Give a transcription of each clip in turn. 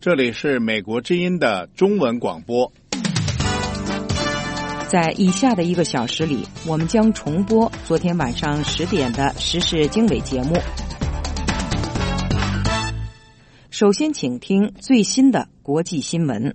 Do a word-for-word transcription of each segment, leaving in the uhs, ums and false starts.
这里是美国之音的中文广播。 在以下的一个小时里，我们将重播昨天晚上十点的时事经纬节目。首先请听最新的国际新闻。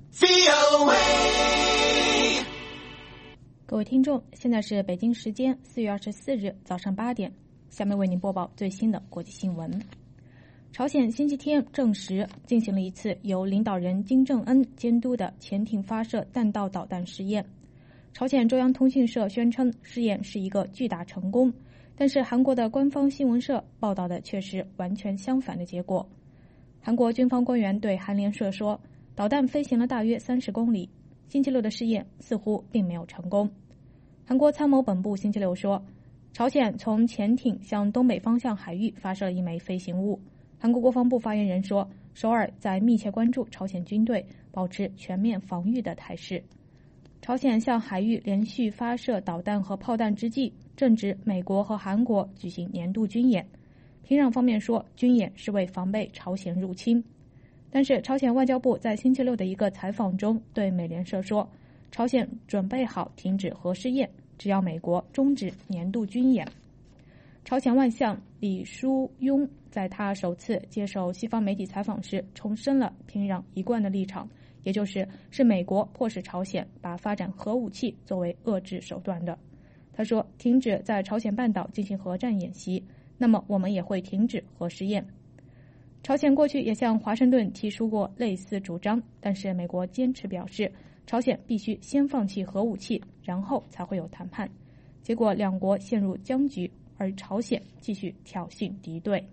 各位听众，现在是北京时间四月二十四日早上八点，下面为您播报最新的国际新闻。朝鲜星期天证实进行了一次由领导人金正恩监督的潜艇发射弹道导弹试验。朝鲜中央通讯社宣称试验是一个巨大成功，但是韩国的官方新闻社报道的却是完全相反的结果。韩国军方官员对韩联社说，导弹飞行了大约三十公里，星期六的试验似乎并没有成功。韩国参谋本部星期六说，朝鲜从潜艇向东北方向海域发射了一枚飞行物。韩国国防部发言人说，首尔在密切关注朝鲜军队保持全面防御的态势。朝鲜向海域连续发射导弹和炮弹之际，正值美国和韩国举行年度军演。平壤方面说，军演是为防备朝鲜入侵。但是朝鲜外交部在星期六的一个采访中对美联社说，朝鲜准备好停止核试验，只要美国终止年度军演。朝鲜外相李书庸在他首次接受西方媒体采访时重申了平壤一贯的立场，也就是是美国迫使朝鲜把发展核武器作为遏制手段的。他说，停止在朝鲜半岛进行核战演习，那么我们也会停止核试验。朝鲜过去也向华盛顿提出过类似主张，但是美国坚持表示，朝鲜必须先放弃核武器，然后才会有谈判。结果两国陷入僵局，而朝鲜继续挑衅敌对。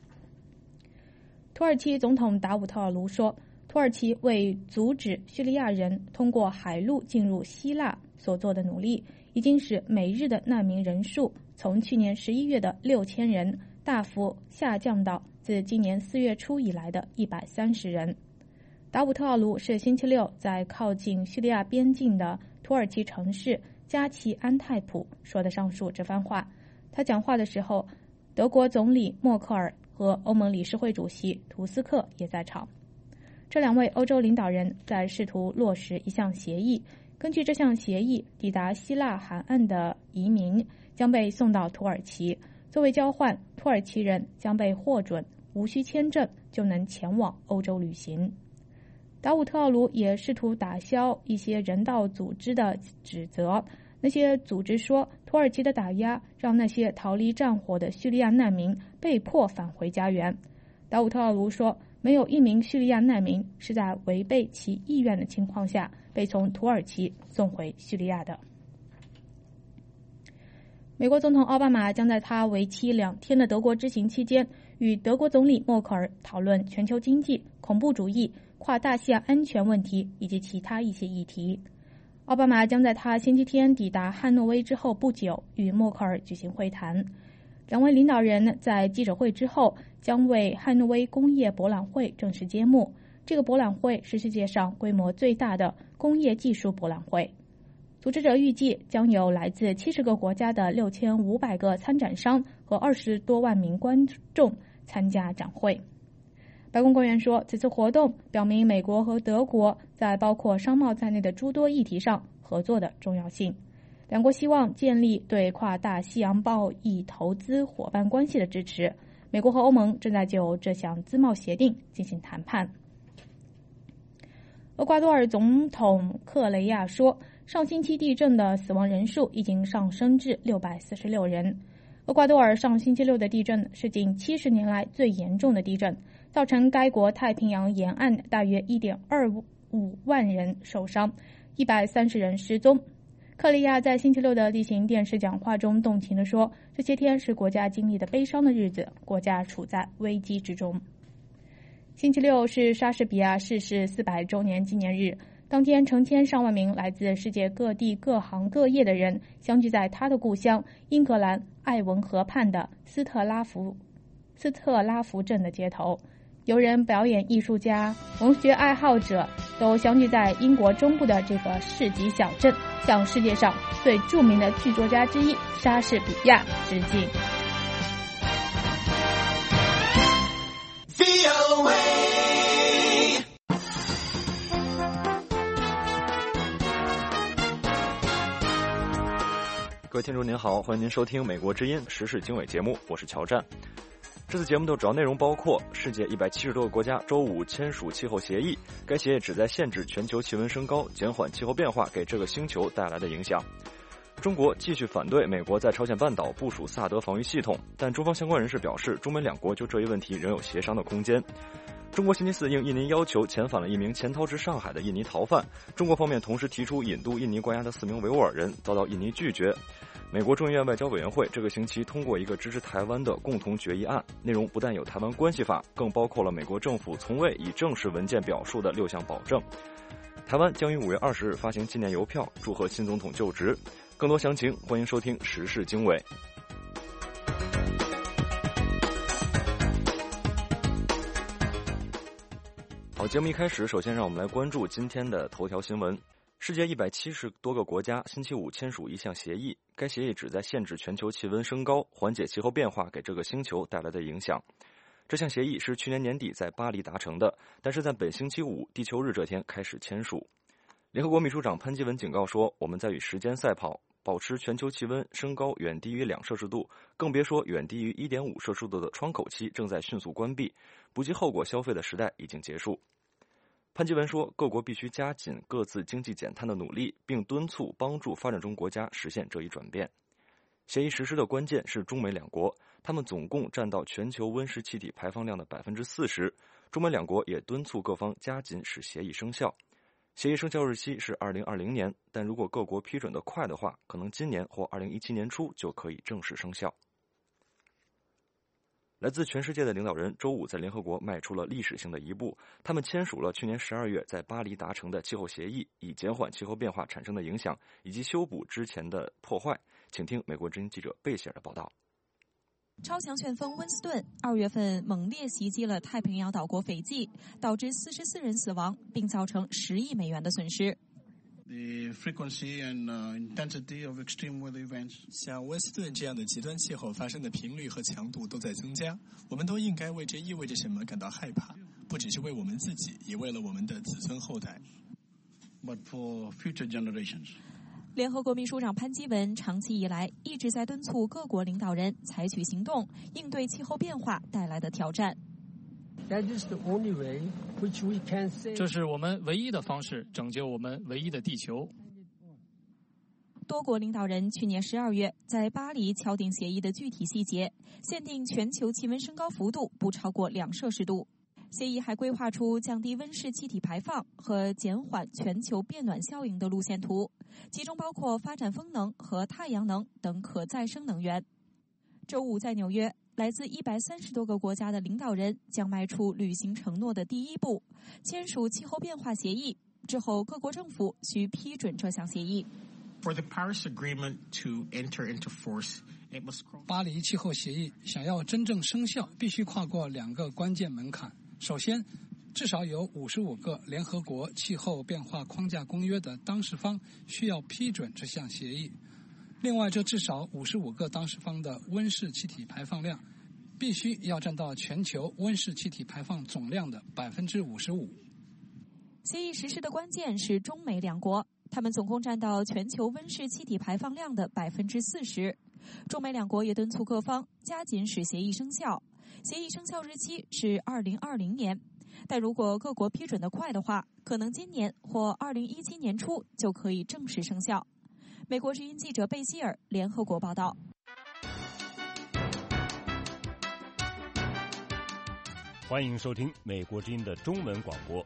土耳其总统达武特尔卢说，土耳其为阻止叙利亚人通过海路进入希腊所做的努力，已经使每日的难民人数从去年十一月的六千人大幅下降到自今年四月初以来的一百三十人。达武特尔卢是星期六在靠近叙利亚边境的土耳其城市加齐安泰普说的上述这番话。他讲话的时候，德国总理默克尔和欧盟理事会主席图斯克也在场。这两位欧洲领导人在试图落实一项协议，根据这项协议，抵达希腊海岸的移民将被送到土耳其，作为交换，土耳其人将被获准无需签证就能前往欧洲旅行。达武特尔卢也试图打消一些人道组织的指责，那些组织说，土耳其的打压让那些逃离战火的叙利亚难民被迫返回家园。达武特尔卢说，没有一名叙利亚难民是在违背其意愿的情况下被从土耳其送回叙利亚的。美国总统奥巴马将在他为期两天的德国之行期间，与德国总理默克尔讨论全球经济、恐怖主义、跨大西洋安全问题以及其他一些议题。奥巴马将在他星期天抵达汉诺威之后不久与默克尔举行会谈。两位领导人在记者会之后将为汉诺威工业博览会正式揭幕。这个博览会是世界上规模最大的工业技术博览会。组织者预计将有来自七十个国家的六千五百个参展商和二十多万名观众参加展会。白宫官员说，此次活动表明美国和德国在包括商贸在内的诸多议题上合作的重要性。两国希望建立对跨大西洋贸易投资伙伴关系的支持。美国和欧盟正在就这项自贸协定进行谈判。厄瓜多尔总统克雷亚说，上星期地震的死亡人数已经上升至六百四十六人。厄瓜多尔上星期六的地震是近七十年来最严重的地震，造成该国太平洋沿岸大约 一点二五万人受伤，一百三十人失踪。克里亚在星期六的例行电视讲话中动情地说，这些天是国家经历的悲伤的日子，国家处在危机之中。星期六是莎士比亚逝世四百周年纪念日，当天成千上万名来自世界各地各行各业的人相聚在他的故乡英格兰艾文河畔的斯特拉福斯特拉福镇的街头。游人、表演艺术家、文学爱好者都相聚在英国中部的这个市级小镇，向世界上最著名的剧作家之一莎士比亚致敬。 各位听众您好，欢迎您收听美国之音时事经纬节目，我是乔战。这次节目的主要内容包括世界一百七十多个国家周五签署气候协议，该协议旨在限制全球气温升高，减缓气候变化给这个星球带来的影响。中国继续反对美国在朝鲜半岛部署萨德防御系统，但中方相关人士表示，中美两国就这一问题仍有协商的空间。中国星期四应印尼要求遣返了一名潜逃至上海的印尼逃犯，中国方面同时提出引渡印尼关押的四名维吾尔人，遭到印尼拒绝。美国众议院外交委员会这个星期通过一个支持台湾的共同决议案，内容不但有台湾关系法，更包括了美国政府从未以正式文件表述的六项保证。台湾将于五月二十日发行纪念邮票，祝贺新总统就职。更多详情，欢迎收听时事经纬。好，节目一开始，首先让我们来关注今天的头条新闻。世界一百七十多个国家星期五签署一项协议，该协议旨在限制全球气温升高，缓解气候变化给这个星球带来的影响。这项协议是去年年底在巴黎达成的，但是在本星期五地球日这天开始签署。联合国秘书长潘基文警告说，我们在与时间赛跑，保持全球气温升高远低于两摄氏度，更别说远低于 一点五摄氏度的窗口期正在迅速关闭，不计后果消费的时代已经结束。潘基文说，各国必须加紧各自经济减碳的努力，并敦促帮助发展中国家实现这一转变。协议实施的关键是中美两国，他们总共占到全球温室气体排放量的 百分之四十， 中美两国也敦促各方加紧使协议生效。协议生效日期是二零二零年，但如果各国批准得快的话，可能今年或二零一七年初就可以正式生效。来自全世界的领导人周五在联合国迈出了历史性的一步，他们签署了去年十二月在巴黎达成的气候协议，以减缓气候变化产生的影响，以及修补之前的破坏。请听美国之音记者贝希尔的报道。 超强旋风温斯顿二月份猛烈袭击了太平洋岛国斐济，导致四十四人死亡，并造成十亿美元的损失。 The frequency and uh, intensity of extreme weather events. 像温斯顿这样的极端气候发生的频率和强度都在增加，我们都应该为这意味着什么感到害怕，不只是为我们自己，也为了我们的子孙后代。 But for future generations. 联合国秘书长潘基文长期以来一直在敦促各国领导人采取行动，应对气候变化带来的挑战。 这是我们唯一的方式，拯救我们唯一的地球。 多国领导人去年十二月在巴黎敲定协议的具体细节，限定全球气温升高幅度不超过两摄氏度。协议还规划出降低温室气体排放和减缓全球变暖效应的路线图，其中包括发展风能和太阳能等可再生能源。周五在纽约，来自一百三十多个国家的领导人将迈出履行承诺的第一步，签署气候变化协议。之后，各国政府需批准这项协议。 For the Paris Agreement to enter into force, it must cross. 巴黎气候协议想要真正生效，必须跨过两个关键门槛。首先，至少有五十五个联合国气候变化框架公约的当事方需要批准这项协议。另外，这至少五十五个当事方的温室气体排放量必须要占到全球温室气体排放总量的 百分之五十五。 协议实施的关键是中美两国，他们总共占到全球温室气体排放量的 百分之四十。 中美两国也敦促各方加紧使协议生效，协议生效日期是二零二零年，但如果各国批准得快的话，可能今年或二零一七年初就可以正式生效。美国之音记者贝希尔，联合国报道。 欢迎收听美国之音的中文广播。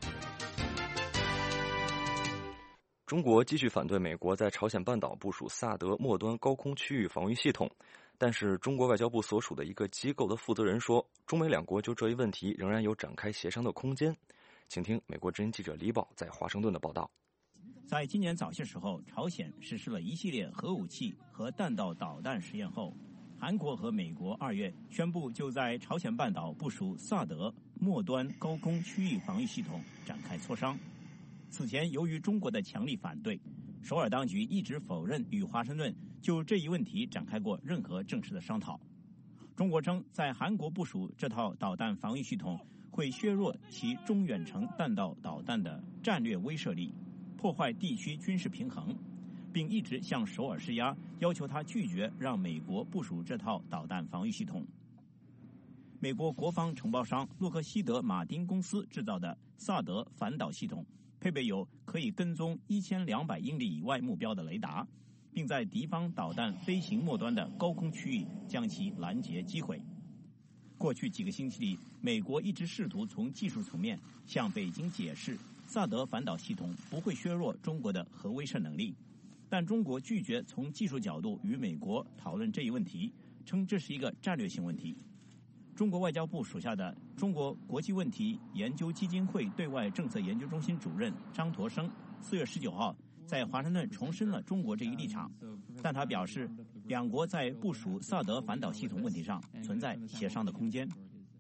中国继续反对美国在朝鲜半岛部署萨德末端高空区域防御系统，但是中国外交部所属的一个机构的负责人说，中美两国就这一问题仍然有展开协商的空间。请听美国之音记者李宝在华盛顿的报道。 在今年早些时候，朝鲜实施了一系列核武器和弹道导弹实验后，韩国和美国二月宣布就在朝鲜半岛部署萨德末端高空区域防御系统展开磋商。此前，由于中国的强力反对，首尔当局一直否认与华盛顿就这一问题展开过任何正式的商讨。中国称，在韩国部署这套导弹防御系统会削弱其中远程弹道导弹的战略威慑力，破坏地区军事平衡， 并一直向首尔施压，要求他拒绝让美国部署这套导弹防御系统。美国国防承包商洛克希德马丁公司制造的萨德反导系统，配备有可以跟踪一千两百英里以外目标的雷达，并在敌方导弹飞行末端的高空区域将其拦截击毁。过去几个星期里，美国一直试图从技术层面向北京解释萨德反导系统不会削弱中国的核威慑能力，但中国拒绝从技术角度与美国讨论这一问题，称这是一个战略性问题。中国外交部属下的中国国际问题研究基金会对外政策研究中心主任张驼生四月十九号在华盛顿重申了中国这一立场，但他表示，两国在部署萨德反导系统问题上存在协商的空间。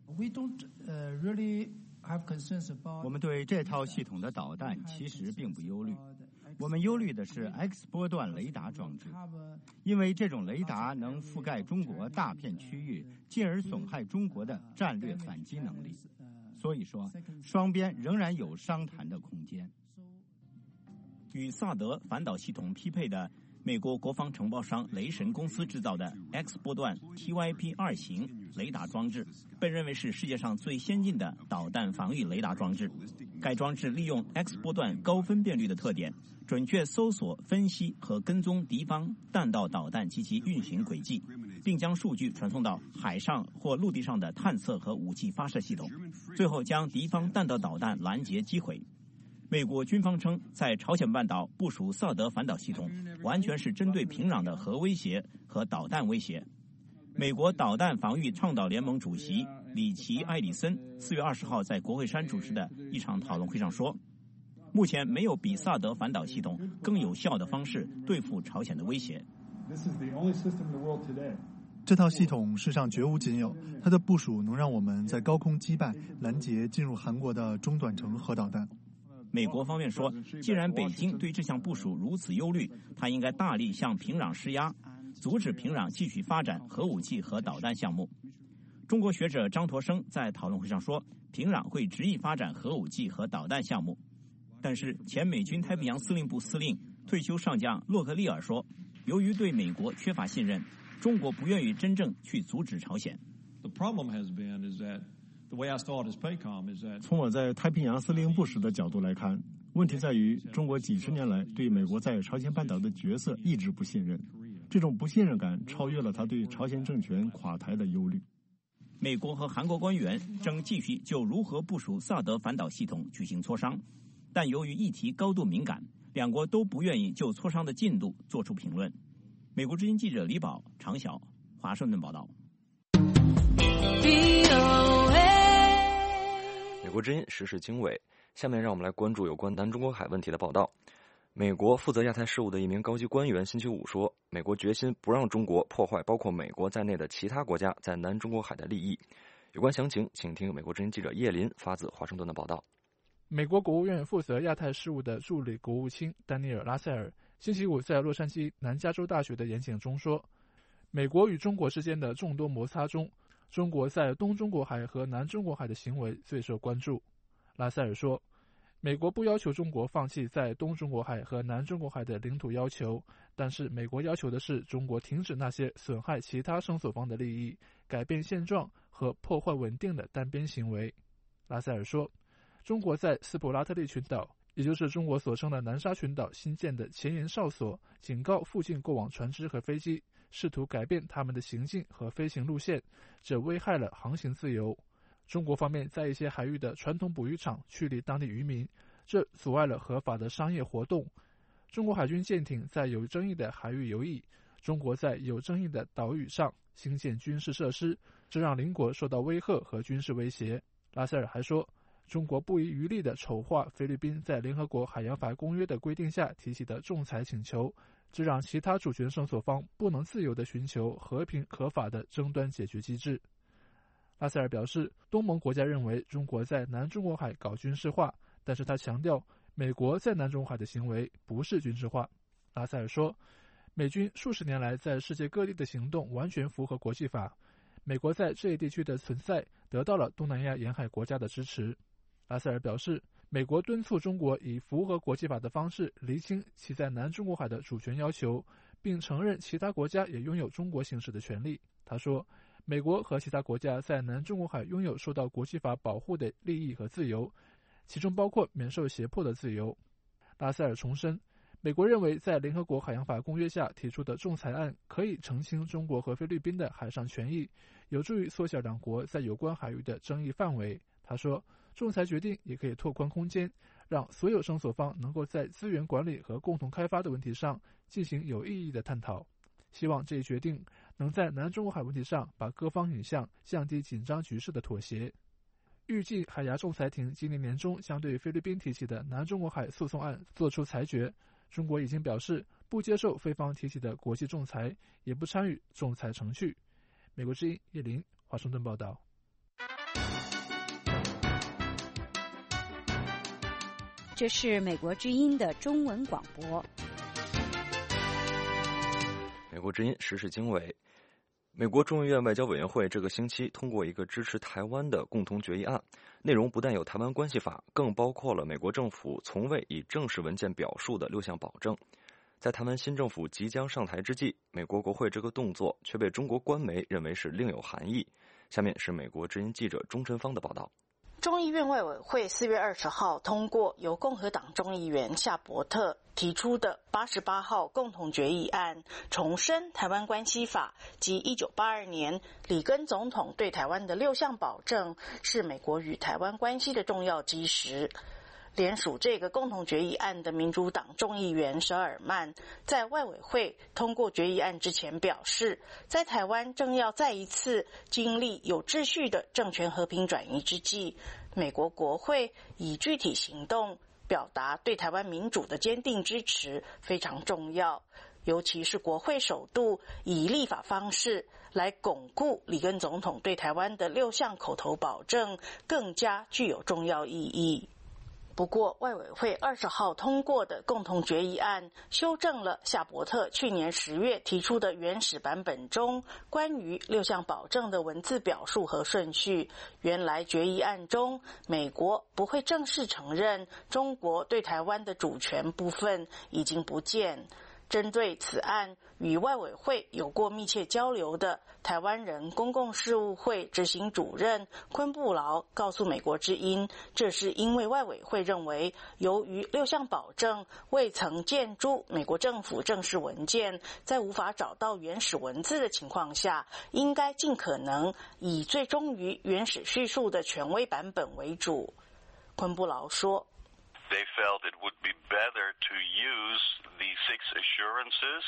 我们对这套系统的导弹其实并不忧虑，我们忧虑的是 X 波段雷达装置，因为这种雷达能覆盖中国大片区域，进而损害中国的战略反击能力。所以说，双边仍然有商谈的空间。 与萨德反导系统匹配的美国国防承包商雷神公司制造的 X 波段 T Y P 二 型雷达装置，被认为是世界上最先进的导弹防御雷达装置。该装置利用 X 波段高分辨率的特点，准确搜索、分析和跟踪敌方弹道导弹及其运行轨迹，并将数据传送到海上或陆地上的探测和武器发射系统，最后将敌方弹道导弹拦截击毁。美国军方称，在朝鲜半岛部署萨德反导系统，完全是针对平壤的核威胁和导弹威胁。美国导弹防御倡导联盟主席里奇·埃里森四月二十号在国会山主持的一场讨论会上说，目前没有比萨德反导系统更有效的方式对付朝鲜的威胁。 这套系统世上绝无仅有，它的部署能让我们在高空击败、拦截进入韩国的中短程核导弹。 美国方面说，既然北京对这项部署如此忧虑，他应该大力向平壤施压，阻止平壤继续发展核武器和导弹项目。中国学者张驼生在讨论会上说，平壤会执意发展核武器和导弹项目。但是前美军太平洋司令部司令退休上将洛克利尔说，由于对美国缺乏信任，中国不愿意真正去阻止朝鲜。 从我在太平洋司令部时的角度来看，问题在于中国几十年来对美国在朝鲜半岛的角色一直不信任，这种不信任感超越了他对朝鲜政权垮台的忧虑。 美国和韩国官员正继续就如何部署萨德反导系统举行磋商，但由于议题高度敏感，两国都不愿意就磋商的进度做出评论。美国之音记者李宝、常晓，华盛顿报道。 美国之音时事经纬，下面让我们来关注有关南中国海问题的报道。美国负责亚太事务的一名高级官员星期五说，美国决心不让中国破坏包括美国在内的其他国家在南中国海的利益。有关详情，请听美国之音记者叶林发自华盛顿的报道。 美国国务院负责亚太事务的助理国务卿丹尼尔·拉塞尔星期五在洛杉矶南加州大学的演讲中说，美国与中国之间的众多摩擦中，中国在东中国海和南中国海的行为最受关注。拉塞尔说，美国不要求中国放弃在东中国海和南中国海的领土要求，但是美国要求的是中国停止那些损害其他声索方的利益、改变现状和破坏稳定的单边行为。拉塞尔说，中国在斯普拉特利群岛，也就是中国所称的南沙群岛新建的前沿哨所，警告附近过往船只和飞机，试图改变他们的行进和飞行路线，这危害了航行自由。中国方面在一些海域的传统捕鱼场驱离当地渔民，这阻碍了合法的商业活动。中国海军舰艇在有争议的海域游弋，中国在有争议的岛屿上兴建军事设施，这让邻国受到威吓和军事威胁。拉塞尔还说，中国不遗余力地丑化菲律宾在联合国海洋法公约的规定下提起的仲裁请求，这让其他主权声索方不能自由地寻求和平合法的争端解决机制。拉塞尔表示，东盟国家认为中国在南中国海搞军事化，但是他强调美国在南中国海的行为不是军事化。拉塞尔说，美军数十年来在世界各地的行动完全符合国际法，美国在这一地区的存在得到了东南亚沿海国家的支持。拉塞尔表示， 美国敦促中国以符合国际法的方式厘清其在南中国海的主权要求，并承认其他国家也拥有中国行使的权利。他说，美国和其他国家在南中国海拥有受到国际法保护的利益和自由，其中包括免受胁迫的自由。拉塞尔重申，美国认为在联合国海洋法公约下提出的仲裁案可以澄清中国和菲律宾的海上权益，有助于缩小两国在有关海域的争议范围。他说，仲裁决定也可以拓宽空间，让所有声索方能够在资源管理和共同开发的问题上进行有意义的探讨。希望这一决定能在南中国海问题上把各方引向降低紧张局势的妥协。预计海牙仲裁庭今年年中将对菲律宾提起的南中国海诉讼案作出裁决。中国已经表示不接受菲方提起的国际仲裁，也不参与仲裁程序。美国之音叶林华盛顿报道。 这是美国之音的中文广播。 美国之音时事经纬。美国众议院外交委员会这个星期通过一个支持台湾的共同决议案，内容不但有台湾关系法，更包括了美国政府从未以正式文件表述的六项保证。在台湾新政府即将上台之际，美国国会这个动作却被中国官媒认为是另有含义。下面是美国之音记者钟晨芳的报道。 众议院外委会四月二十号通过由共和党众议员夏伯特提出的八十八号共同决议案，重申台湾关系法及一九八二年里根总统对台湾的六项保证是美国与台湾关系的重要基石。联署这个共同决议案的民主党众议员舍尔曼在外委会通过决议案之前表示，在台湾正要再一次经历有秩序的政权和平转移之际，美国国会以具体行动表达对台湾民主的坚定支持非常重要，尤其是国会首度以立法方式来巩固里根总统对台湾的六项口头保证，更加具有重要意义。不过，外委会二十号通过的共同决议案修正了夏伯特去年十月提出的原始版本中关于六项保证的文字表述和顺序。原来决议案中，美国不会正式承认中国对台湾的主权部分已经不见。针对此案，与外委会有过密切交流的台湾人公共事务会执行主任昆布劳告诉美国之音，这是因为外委会认为，由于六项保证未曾见诸美国政府正式文件，在无法找到原始文字的情况下，应该尽可能以最忠于原始叙述的权威版本为主。昆布劳说， They felt it would be better to use the six assurances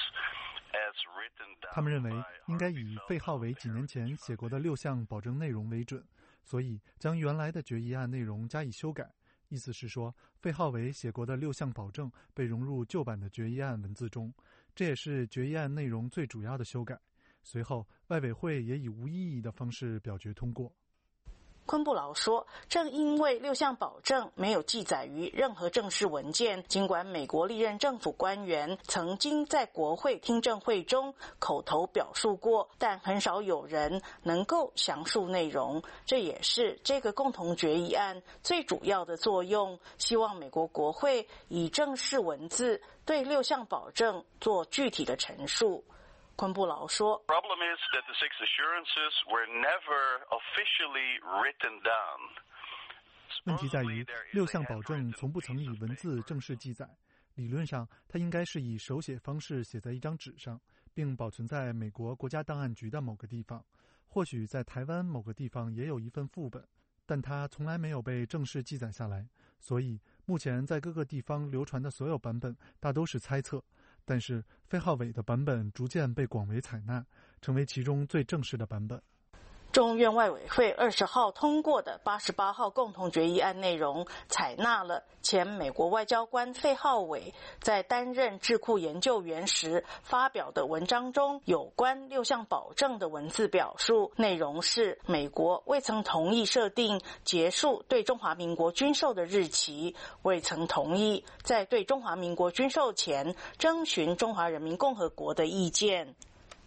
as written down. 他们认为应该以费浩伟几年前写过的六项保证内容为准，所以将原来的决议案内容加以修改。意思是说，费浩伟写过的六项保证被融入旧版的决议案文字中，这也是决议案内容最主要的修改。随后，外委会也以无异议的方式表决通过。 昆布劳说，正因为六项保证没有记载于任何正式文件，尽管美国历任政府官员曾经在国会听证会中口头表述过，但很少有人能够详述内容。这也是这个共同决议案最主要的作用，希望美国国会以正式文字对六项保证做具体的陈述。昆布劳说 Problem is that the six assurances were never officially written down. 问题在于，六项保证从不曾以文字正式记载。理论上，它应该是以手写方式写在一张纸上，并保存在美国国家档案局的某个地方。或许在台湾某个地方也有一份副本，但它从来没有被正式记载下来。所以，目前在各个地方流传的所有版本大都是猜测。但是费浩伟的版本逐渐被广为采纳，成为其中最正式的版本。 众院外委会二十号通过的八十八号共同决议案内容，采纳了前美国外交官费浩伟在担任智库研究员时发表的文章中有关六项保证的文字表述。内容是，美国未曾同意设定结束对中华民国军售的日期，未曾同意在对中华民国军售前征询中华人民共和国的意见。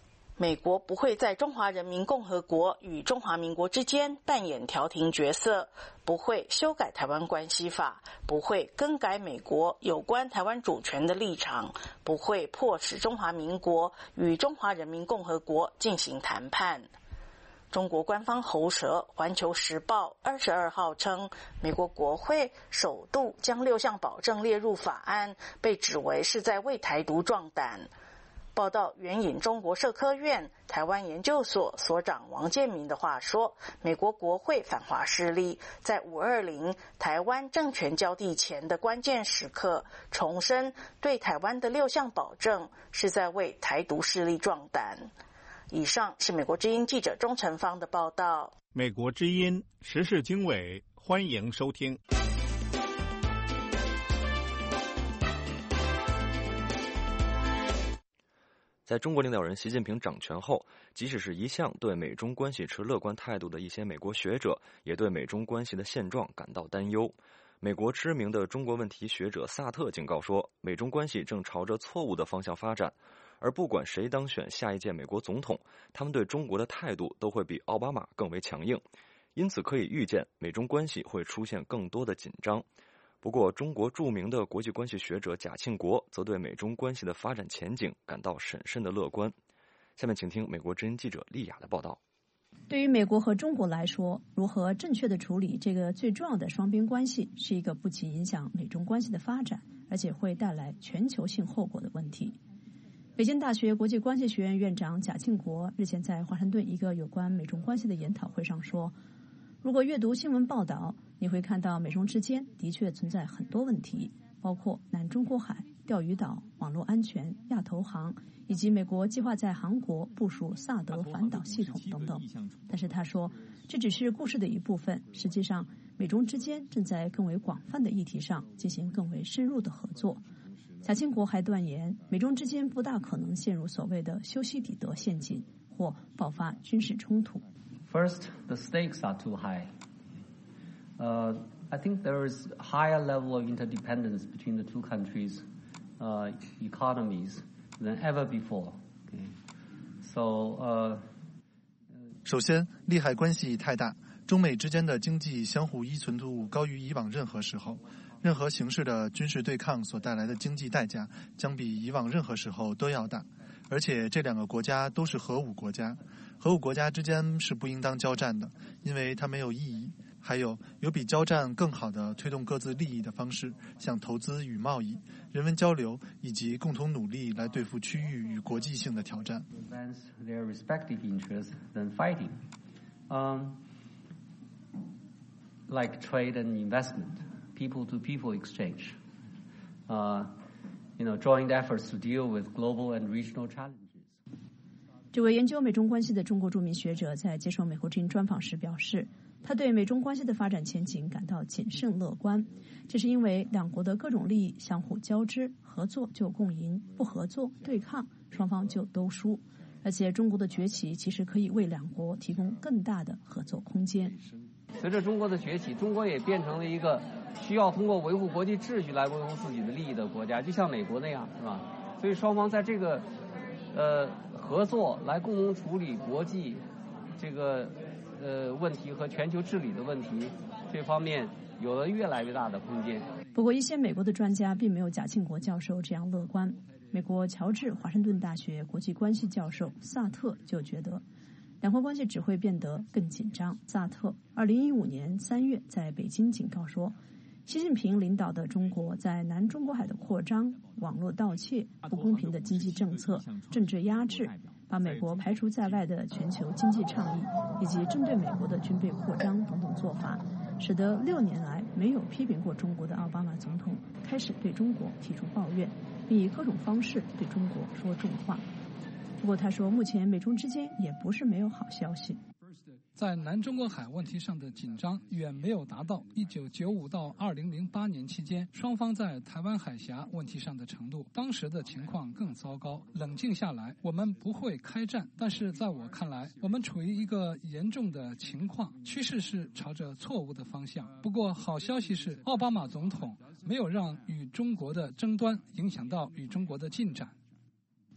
美国不会在中华人民共和国与中华民国之间扮演调停角色，不会修改台湾关系法，不会更改美国有关台湾主权的立场，不会迫使中华民国与中华人民共和国进行谈判。中国官方喉舌《环球时报》二十二号称，美国国会首度将六项保证列入法案，被指为是在为台独壮胆。报道援引中国社科院台湾研究所所长王建民的话说，美国国会反华势力在五二零台湾政权交替前的关键时刻，重申对台湾的六项保证，是在为台独势力壮胆。以上是美国之音记者钟成芳的报道。 美国之音时事经纬，欢迎收听。 在中国领导人习近平掌权后，即使是一向对美中关系持乐观态度的一些美国学者，也对美中关系的现状感到担忧。美国知名的中国问题学者萨特警告说，美中关系正朝着错误的方向发展，而不管谁当选下一届美国总统，他们对中国的态度都会比奥巴马更为强硬，因此可以预见美中关系会出现更多的紧张。不过，中国著名的国际关系学者贾庆国则对美中关系的发展前景感到审慎的乐观。下面请听美国之音记者丽雅的报道。 对于美国和中国来说，如何正确地处理这个最重要的双边关系，是一个不仅影响美中关系的发展，而且会带来全球性后果的问题。北京大学国际关系学院院长贾庆国日前在华盛顿一个有关美中关系的研讨会上说，如果阅读新闻报道，你会看到美中之间的确存在很多问题，包括南中国海、钓鱼岛、网络安全、亚投行，以及美国计划在韩国部署萨德反导系统等等。但是他说，这只是故事的一部分，实际上美中之间正在更为广泛的议题上进行更为深入的合作。贾庆国还断言，美中之间不大可能陷入所谓的修昔底德陷阱或爆发军事冲突。 First, the stakes are too high. Uh, I think there is a higher level of interdependence between the two countries' uh, economies than ever before. Okay. So, uh, 首先，利害关系太大，中美之间的经济相互依存度高于以往任何时候。任何形式的军事对抗所带来的经济代价将比以往任何时候都要大，而且这两个国家都是核武国家，核武国家之间是不应当交战的，因为它没有意义。还有，有比交战更好的推动各自利益的方式，像投资与贸易、人文交流以及共同努力来对付区域与国际性的挑战。 Their respective interests than fighting, um, like trade and investment.People-to-people exchange, uh, you know, joint efforts to deal with global and regional challenges. 这位研究美中关系的中国著名学者在接受美国之音专访时表示，他对美中关系的发展前景感到谨慎乐观，这是因为两国的各种利益相互交织，合作就共赢，不合作对抗，双方就都输。而且中国的崛起其实可以为两国提供更大的合作空间。 随着中国的崛起，中国也变成了一个需要通过维护国际秩序来维护自己的利益的国家，就像美国那样，是吧？所以双方在这个呃合作来共同处理国际这个呃问题和全球治理的问题，这方面有了越来越大的空间。 不过，一些美国的专家并没有贾庆国教授这样乐观。美国乔治华盛顿大学国际关系教授萨特就觉得，两国关系只会变得更紧张。萨特二零一五年三月在北京警告说，习近平领导的中国在南中国海的扩张、网络盗窃、不公平的经济政策、政治压制、把美国排除在外的全球经济倡议，以及针对美国的军备扩张等等做法，使得六年来没有批评过中国的奥巴马总统开始对中国提出抱怨，并以各种方式对中国说重话。不过他说，目前美中之间也不是没有好消息。 在南中国海问题上的紧张远没有达到一九九五到二零零八年期间双方在台湾海峡问题上的程度，当时的情况更糟糕。冷静下来，我们不会开战，但是在我看来，我们处于一个严重的情况，趋势是朝着错误的方向。不过好消息是，奥巴马总统没有让与中国的争端影响到与中国的进展。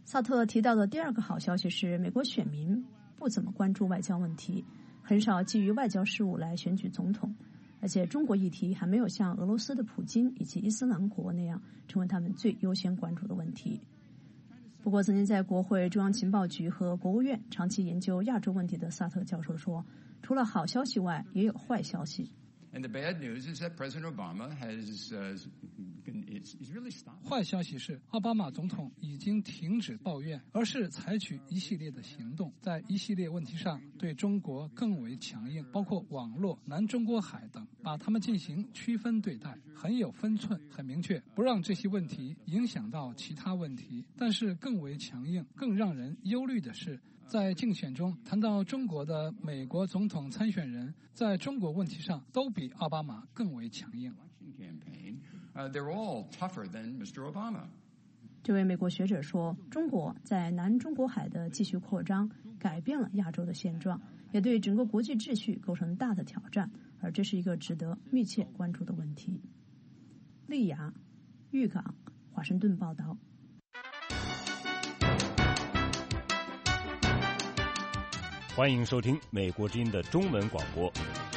萨特提到的第二个好消息是，美国选民不怎么关注外交问题，很少基于外交事务来选举总统，而且中国议题还没有像俄罗斯的普京以及伊斯兰国那样成为他们最优先关注的问题。不过，曾经在国会中央情报局和国务院长期研究亚洲问题的萨特教授说，除了好消息外，也有坏消息。 And the bad news is that President Obama has, uh, he's really stopped. 坏消息是，奥巴马总统已经停止抱怨，而是采取一系列的行动，在一系列问题上对中国更为强硬，包括网络、南中国海等，把他们进行区分对待，很有分寸，很明确，不让这些问题影响到其他问题。但是更为强硬、更让人忧虑的是，在竞选中谈到中国的美国总统参选人，在中国问题上都比奥巴马更为强硬。 Uh, they're all tougher than Mister Obama. 这位美国学者说，中国在南中国海的继续扩张改变了亚洲的现状，也对整个国际秩序构成大的挑战，而这是一个值得密切关注的问题。利雅、豫港、华盛顿报道。 欢迎收听美国之音的中文广播。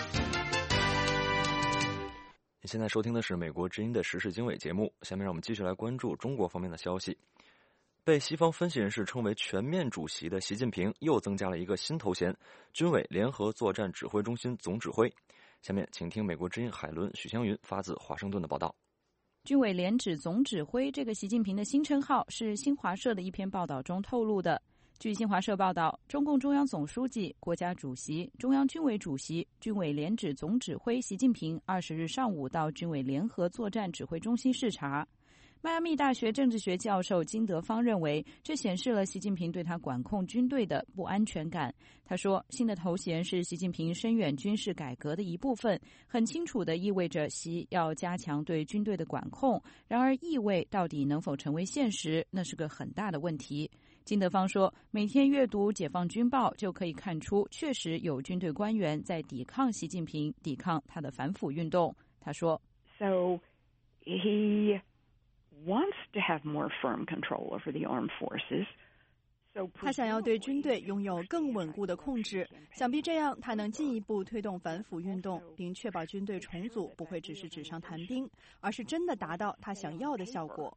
你现在收听的是美国之音的时事经纬节目，下面让我们继续来关注中国方面的消息。被西方分析人士称为全面主席的习近平又增加了一个新头衔——军委联合作战指挥中心总指挥。下面请听美国之音海伦、许湘云发自华盛顿的报道。 军委联指总指挥这个习近平的新称号是新华社的一篇报道中透露的。据新华社报道，中共中央总书记、国家主席、中央军委主席、军委联指总指挥习近平二十日上午到军委联合作战指挥中心视察。迈阿密大学政治学教授金德芳认为，这显示了习近平对他管控军队的不安全感。他说，新的头衔是习近平深远军事改革的一部分，很清楚地意味着习要加强对军队的管控。然而，意味到底能否成为现实，那是个很大的问题。金德芳说，每天阅读《解放军报》就可以看出，确实有军队官员在抵抗习近平，抵抗他的反腐运动。他说 So he wants to have more firm control over the armed forces. 他想要对军队拥有更稳固的控制，想必这样他能进一步推动反腐运动，并确保军队重组不会只是纸上谈兵，而是真的达到他想要的效果。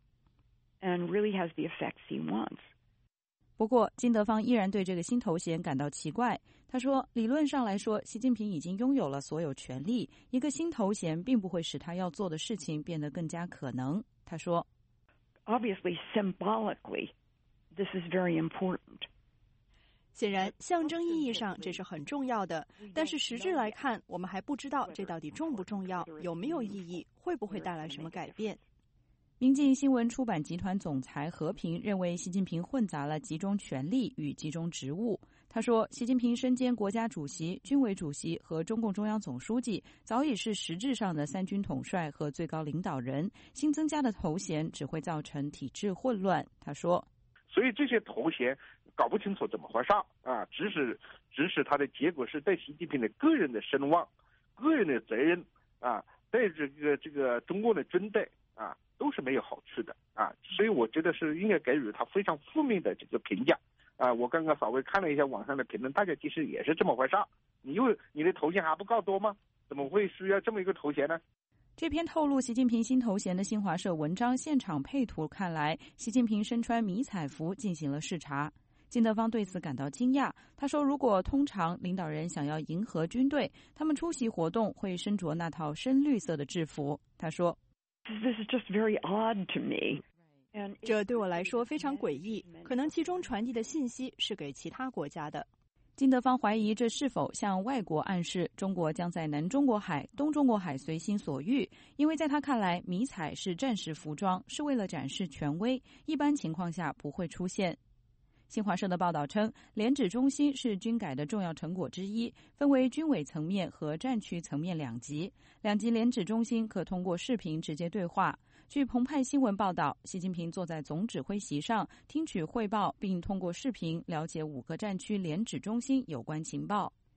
And really has the effects he wants. 不过，金德芳依然对这个新头衔感到奇怪。他说，理论上来说，习近平已经拥有了所有权利，一个新头衔并不会使他要做的事情变得更加可能。他说 Obviously, symbolically, this is very important. 显然，象征意义上这是很重要的，但是实质来看，我们还不知道这到底重不重要，有没有意义，会不会带来什么改变。 明镜新闻出版集团总裁何平认为，习近平混杂了集中权力与集中职务。他说，习近平身兼国家主席、军委主席和中共中央总书记，早已是实质上的三军统帅和最高领导人，新增加的头衔只会造成体制混乱。他说， 所以这些头衔搞不清楚怎么回事啊，只是只是他的结果是对习近平的个人的声望、个人的责任啊，对这个这个中共的军队啊，都是没有好处的啊，所以我觉得是应该给予他非常负面的这个评价啊。我刚刚稍微看了一下网上的评论，大家其实也是这么回事。你又你的头衔还不够多吗？怎么会需要这么一个头衔呢？ 这篇透露习近平新头衔的新华社文章现场配图看来，习近平身穿迷彩服进行了视察。金德芳对此感到惊讶，他说，如果通常领导人想要迎合军队，他们出席活动会身着那套深绿色的制服。他说 This is just very odd to me. 这对我来说非常诡异，可能其中传递的信息是给其他国家的。 金德芳怀疑这是否向外国暗示中国将在南中国海、东中国海随心所欲，因为在他看来，迷彩是战时服装，是为了展示权威，一般情况下不会出现。新华社的报道称，联指中心是军改的重要成果之一，分为军委层面和战区层面两级。两级联指中心可通过视频直接对话。据澎湃新闻报道，习近平坐在总指挥席上听取汇报，并通过视频了解五个战区联指中心有关情报。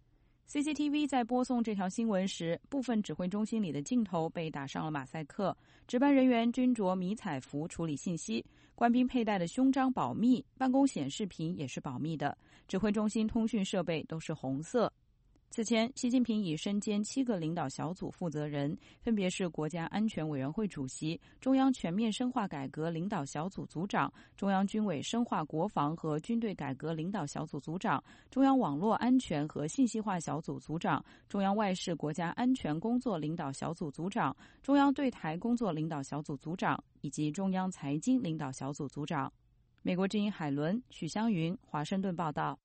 C C T V 在播送这条新闻时，部分指挥中心里的镜头被打上了马赛克，值班人员均着迷彩服处理信息，官兵佩戴的胸章保密，办公显示屏也是保密的，指挥中心通讯设备都是红色。此前，习近平已身兼七个领导小组负责人，分别是国家安全委员会主席、中央全面深化改革领导小组组长、中央军委深化国防和军队改革领导小组组长、中央网络安全和信息化小组组长、中央外事国家安全工作领导小组组长、中央对台工作领导小组组长以及中央财经领导小组组长。美国之音海伦、许湘云，华盛顿报道。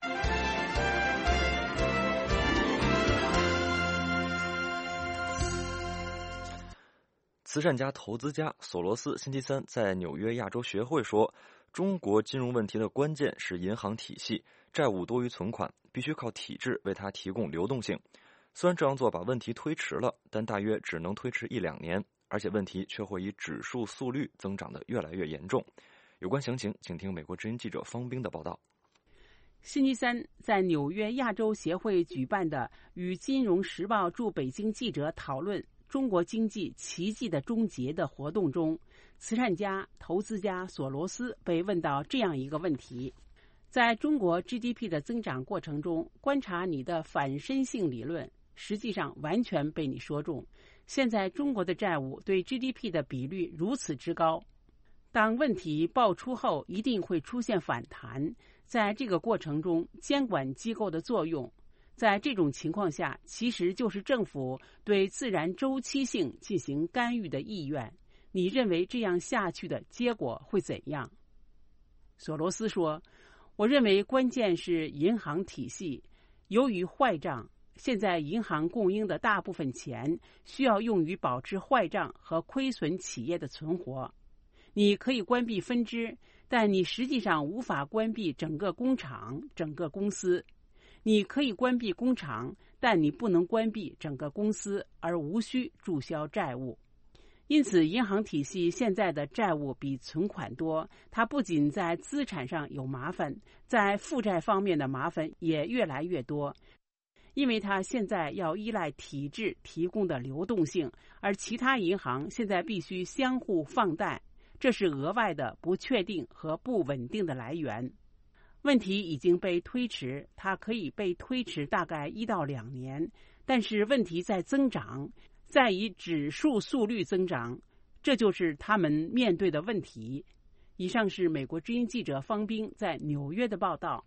慈善家、投资家索罗斯星期三在纽约亚洲学会说，中国金融问题的关键是银行体系，债务多于存款，必须靠体制为它提供流动性。虽然这样做把问题推迟了，但大约只能推迟一两年，而且问题却会以指数速率增长得越来越严重。有关详情，请听美国之音记者方冰的报道。 星期三，在纽约亚洲协会举办的与《金融时报》驻北京记者讨论中国经济奇迹的终结的活动中，慈善家、投资家索罗斯被问到这样一个问题：在中国 G D P 的增长过程中，观察你的反身性理论，实际上完全被你说中。现在中国的债务对 G D P 的比率如此之高，当问题爆出后，一定会出现反弹。在这个过程中，监管机构的作用，在这种情况下，其实就是政府对自然周期性进行干预的意愿。你认为这样下去的结果会怎样？索罗斯说，我认为关键是银行体系。由于坏账，现在银行供应的大部分钱需要用于保持坏账和亏损企业的存活。你可以关闭分支，但你实际上无法关闭整个工厂、整个公司。你可以关闭工厂，但你不能关闭整个公司，而无需注销债务。因此，银行体系现在的债务比存款多，它不仅在资产上有麻烦，在负债方面的麻烦也越来越多，因为它现在要依赖体制提供的流动性，而其他银行现在必须相互放贷，这是额外的不确定和不稳定的来源。问题已经被推迟，它可以被推迟大概一到两年，但是问题在增长，在以指数速率增长，这就是他们面对的问题。以上是美国之音记者方冰在纽约的报道。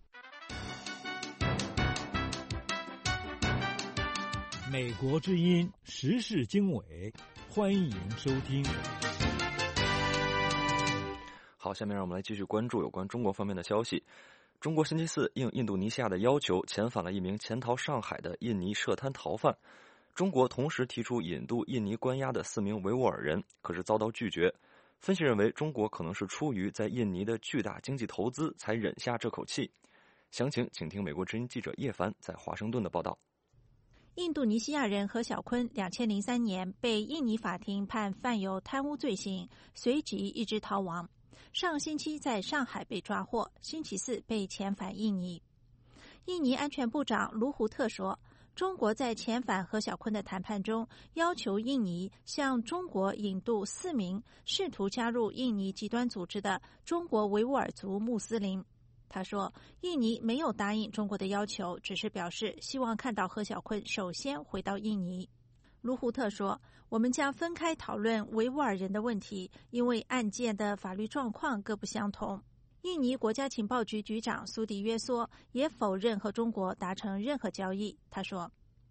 美国之音时事经纬，欢迎收听。 好，下面让我们来继续关注有关中国方面的消息。中国星期四应印度尼西亚的要求遣返了一名潜逃上海的印尼涉滩逃犯。中国同时提出引渡印尼关押的四名维吾尔人，可是遭到拒绝。分析认为，中国可能是出于在印尼的巨大经济投资才忍下这口气。详情请听美国之音记者叶凡在华盛顿的报道。 印度尼西亚人何小坤两千零三年被印尼法庭判犯有贪污罪行，随即一直逃亡。上星期在上海被抓获，星期四被遣返印尼。印尼安全部长卢胡特说，中国在遣返何小坤的谈判中，要求印尼向中国引渡四名试图加入印尼极端组织的中国维吾尔族穆斯林。他说，印尼没有答应中国的要求，只是表示希望看到何小坤首先回到印尼。卢胡特说，我们将分开讨论维吾尔人的问题，因为案件的法律状况各不相同。印尼国家情报局局长苏迪约梭也否认和中国达成任何交易。他说，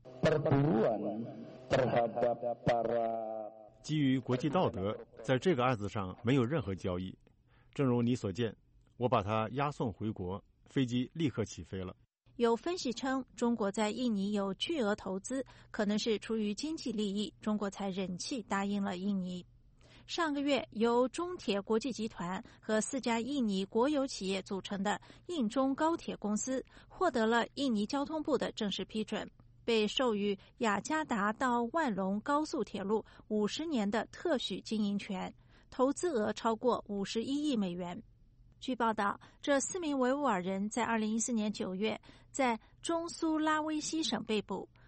基于国际道德，在这个案子上没有任何交易。正如你所见，我把他押送回国，飞机立刻起飞了。 有分析称，中国在印尼有巨额投资，可能是出于经济利益，中国才忍气答应了印尼。上个月，由中铁国际集团和四家印尼国有企业组成的印中高铁公司获得了印尼交通部的正式批准，被授予雅加达到万隆高速铁路五十年的特许经营权，投资额超过五十一亿美元。据报道，这四名维吾尔人在二零一四年九月在中苏拉威西省被捕，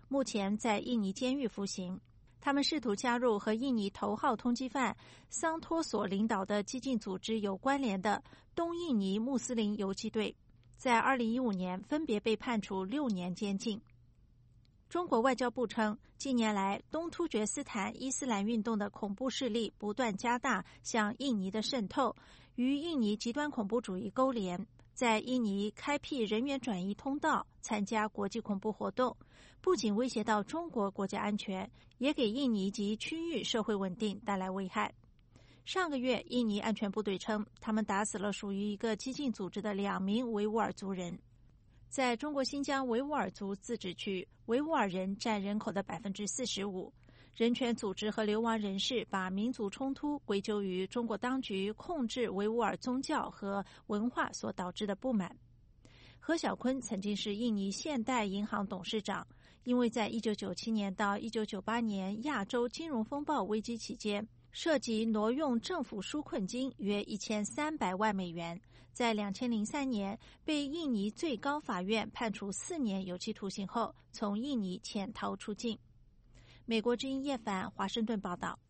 目前在印尼监狱服刑。他们试图加入和印尼头号通缉犯桑托索领导的激进组织有关联的东印尼穆斯林游击队，在二零一五年分别被判处六年监禁。中国外交部称，近年来东突厥斯坦伊斯兰运动的恐怖势力不断加大向印尼的渗透，与印尼极端恐怖主义勾连，在印尼开辟人员转移通道，参加国际恐怖活动，不仅威胁到中国国家安全，也给印尼及区域社会稳定带来危害。上个月，印尼安全部队称，他们打死了属于一个激进组织的两名维吾尔族人。在中国新疆维吾尔族自治区，维吾尔人占人口的百分之四十五。人权组织和流亡人士把民族冲突归咎于中国当局控制维吾尔宗教和文化所导致的不满。何小坤曾经是印尼现代银行董事长，因为在一九九七年到一九九八年亚洲金融风暴危机期间，涉及挪用政府纾困金约一千三百万美元，在两千零三年被印尼最高法院判处四年有期徒刑后，从印尼潜逃出境。美国之音叶凡华盛顿报道。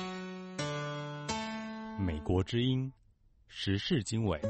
美国之音时事经纬。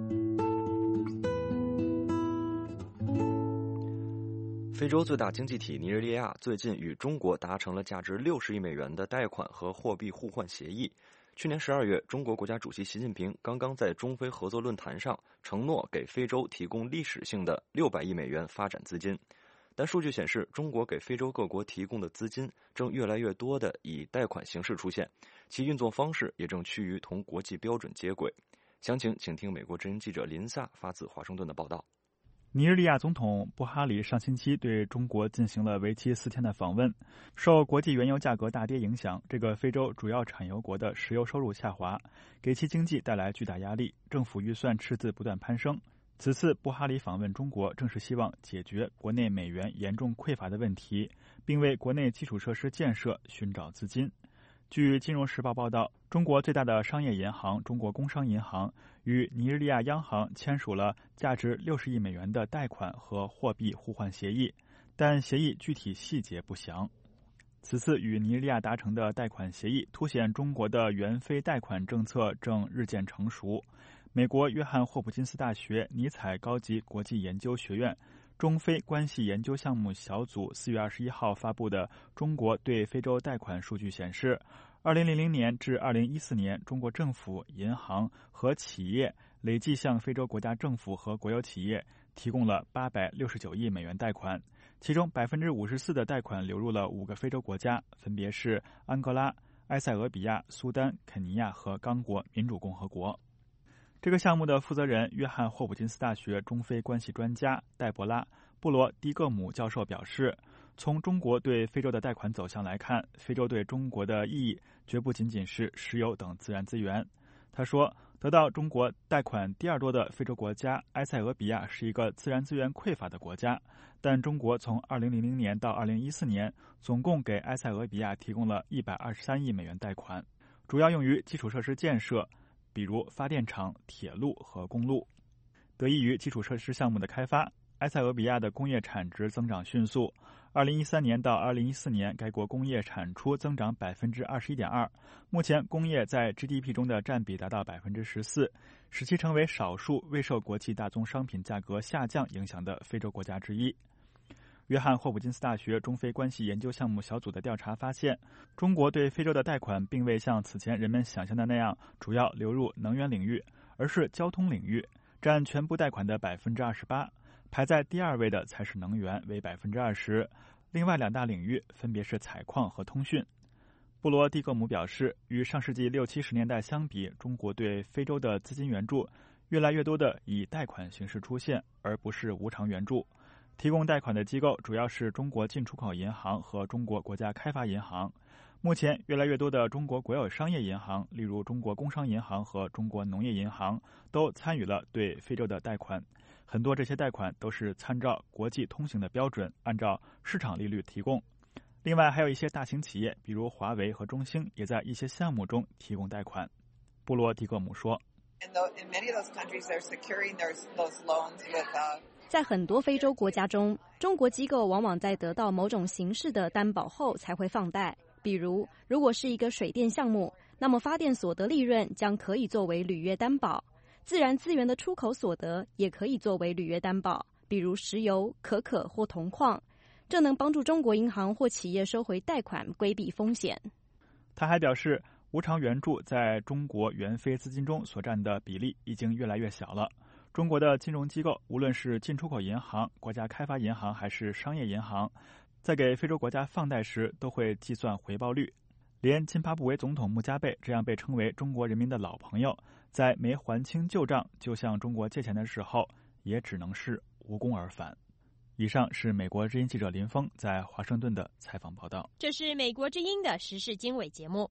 非洲最大经济体尼日利亚最近与中国达成了价值六十亿美元的贷款和货币互换协议。去年十二月，中国国家主席习近平刚刚在中非合作论坛上承诺给非洲提供历史性的六百亿美元发展资金。但数据显示，中国给非洲各国提供的资金正越来越多地以贷款形式出现，其运作方式也正趋于同国际标准接轨。详情请听美国之音记者林萨发自华盛顿的报道。 尼日利亚总统布哈里上星期对中国进行了为期四天的访问。受国际原油价格大跌影响，这个非洲主要产油国的石油收入下滑，给其经济带来巨大压力，政府预算赤字不断攀升。此次布哈里访问中国，正是希望解决国内美元严重匮乏的问题，并为国内基础设施建设寻找资金。据《金融时报》报道，中国最大的商业银行中国工商银行与尼日利亚央行签署了价值六十亿美元的贷款和货币互换协议，但协议具体细节不详。此次与尼日利亚达成的贷款协议凸显中国的援非贷款政策正日渐成熟。美国约翰霍普金斯大学尼采高级国际研究学院中非关系研究项目小组四月二十一号发布的中国对非洲贷款数据显示，二零零零年至二零一四年，中国政府、银行和企业累计向非洲国家政府和国有企业提供了八百六十九亿美元贷款，其中百分之五十四的贷款流入了五个非洲国家，分别是安哥拉、埃塞俄比亚、苏丹、肯尼亚和刚果民主共和国。这个项目的负责人约翰霍普金斯大学中非关系专家戴博拉·布罗迪戈姆教授表示，从中国对非洲的贷款走向来看，非洲对中国的意义绝不仅仅是石油等自然资源。他说，得到中国贷款第二多的非洲国家埃塞俄比亚是一个自然资源匮乏的国家，但中国从二零零零年到二零一四年总共给埃塞俄比亚提供了一百二十三亿美元贷款，主要用于基础设施建设，比如发电厂、铁路和公路。得益于基础设施项目的开发，埃塞俄比亚的工业产值增长迅速。二零一三年到二零一四年，该国工业产出增长百分之二十一点二。目前，工业在 G D P 中的占比达到百分之十四，使其成为少数未受国际大宗商品价格下降影响的非洲国家之一。约翰霍普金斯大学中非关系研究项目小组的调查发现，中国对非洲的贷款并未像此前人们想象的那样主要流入能源领域，而是交通领域，占全部贷款的百分之二十八。排在第二位的才是能源，为百分之二十。另外两大领域分别是采矿和通讯。布罗蒂格姆表示，与上世纪六七十年代相比，中国对非洲的资金援助越来越多的以贷款形式出现，而不是无偿援助。提供贷款的机构主要是中国进出口银行和中国国家开发银行。目前，越来越多的中国国有商业银行，例如中国工商银行和中国农业银行，都参与了对非洲的贷款。很多这些贷款都是参照国际通行的标准，按照市场利率提供。另外，还有一些大型企业，比如华为和中兴，也在一些项目中提供贷款。布罗迪格姆说， 在很多非洲国家中，中国机构往往在得到某种形式的担保后才会放贷。比如，如果是一个水电项目，那么发电所得利润将可以作为履约担保；自然资源的出口所得也可以作为履约担保，比如石油、可可或铜矿。这能帮助中国银行或企业收回贷款，规避风险。 他还表示，无偿援助在中国援非资金中所占的比例已经越来越小了。中国的金融机构，无论是进出口银行、国家开发银行还是商业银行，在给非洲国家放贷时都会计算回报率。连津巴布韦总统穆加贝这样被称为中国人民的老朋友，在没还清旧账就向中国借钱的时候，也只能是无功而返。以上是美国之音记者林峰在华盛顿的采访报道。 这是美国之音的时事经纬节目。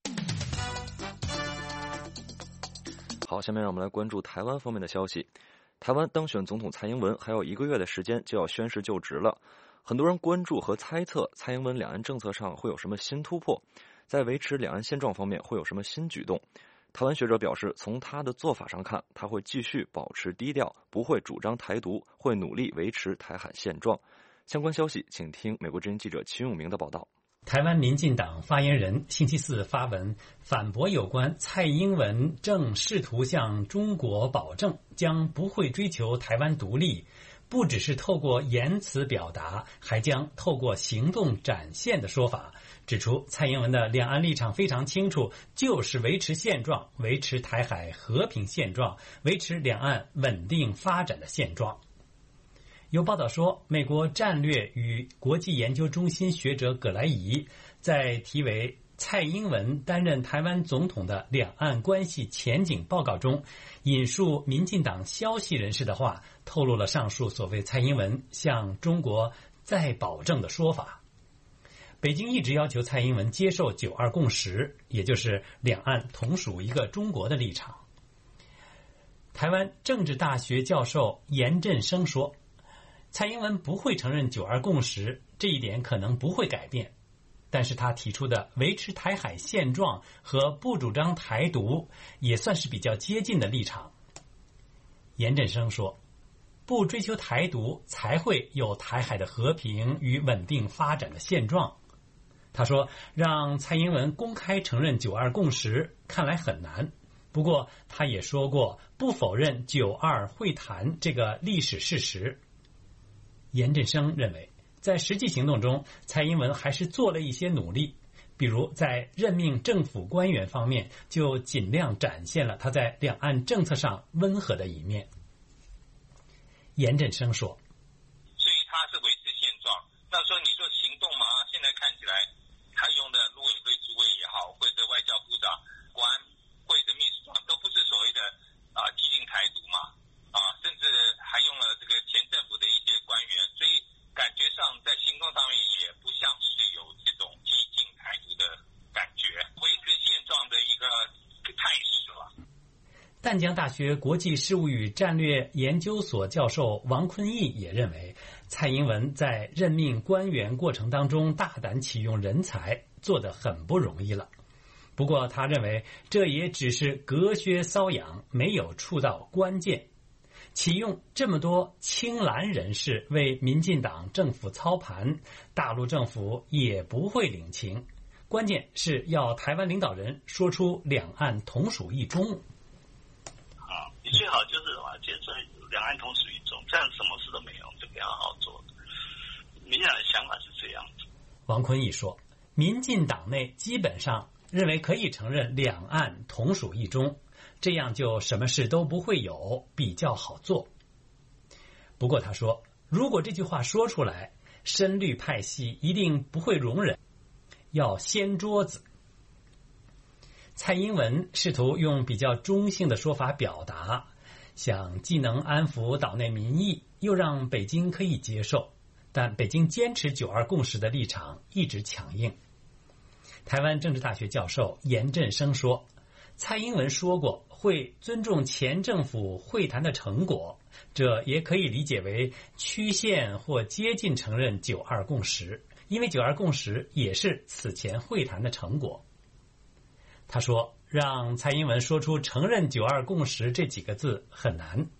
好，下面让我们来关注台湾方面的消息。台湾当选总统蔡英文还有一个月的时间就要宣誓就职了，很多人关注和猜测蔡英文两岸政策上会有什么新突破，在维持两岸现状方面会有什么新举动。台湾学者表示，从他的做法上看，他会继续保持低调，不会主张台独，会努力维持台海现状。相关消息请听美国之音记者秦永明的报道。 台湾民进党发言人星期四发文反驳有关蔡英文正试图向中国保证将不会追求台湾独立，不只是透过言辞表达，还将透过行动展现的说法，指出蔡英文的两岸立场非常清楚，就是维持现状，维持台海和平现状，维持两岸稳定发展的现状。有报道说，美国战略与国际研究中心学者葛莱仪在题为蔡英文担任台湾总统的两岸关系前景报告中，引述民进党消息人士的话，透露了上述所谓蔡英文向中国再保证的说法。北京一直要求蔡英文接受九二共识，也就是两岸同属一个中国的立场。台湾政治大学教授严振声说，蔡英文不会承认九二共识，这一点可能不会改变，但是他提出的维持台海现状和不主张台独也算是比较接近的立场。严振声说，不追求台独才会有台海的和平与稳定发展的现状。他说，让蔡英文公开承认九二共识看来很难，不过他也说过不否认九二会谈这个历史事实。严振声认为，在实际行动中，蔡英文还是做了一些努力，比如在任命政府官员方面，就尽量展现了他在两岸政策上温和的一面。严振声说， 所以他是维持现状。那说你说行动嘛，现在看起来他用的陆委会主委也好，或者外交部长、国安会的秘书长，都不是所谓的啊激进台独嘛，啊，甚至还用了这个前政府的一些官员，所以感觉上在行动上面也不像是有这种激进台独的感觉，维持现状的一个态势了。 淡江大学国际事务与战略研究所教授王坤义也认为，蔡英文在任命官员过程当中大胆启用人才，做得很不容易了。不过他认为这也只是隔靴搔痒，没有触到关键。启用这么多青蓝人士为民进党政府操盘，大陆政府也不会领情。关键是要台湾领导人说出两岸同属一中。 啊，你最好就是啊，就是两岸同属一中，这样什么事都没有，就不要好好做。民进党的想法是这样子。 王坤义说，民进党内基本上认为可以承认两岸同属一中，这样就什么事都不会有，比较好做。不过他说，如果这句话说出来，深绿派系一定不会容忍，要掀桌子。蔡英文试图用比较中性的说法表达，想既能安抚岛内民意，又让北京可以接受，但北京坚持九二共识的立场一直强硬。台湾政治大学教授严振声说，蔡英文说过会尊重前政府会谈的成果，这也可以理解为曲线或接近承认九二共识，因为九二共识也是此前会谈的成果。他说，让蔡英文说出承认九二共识这几个字很难，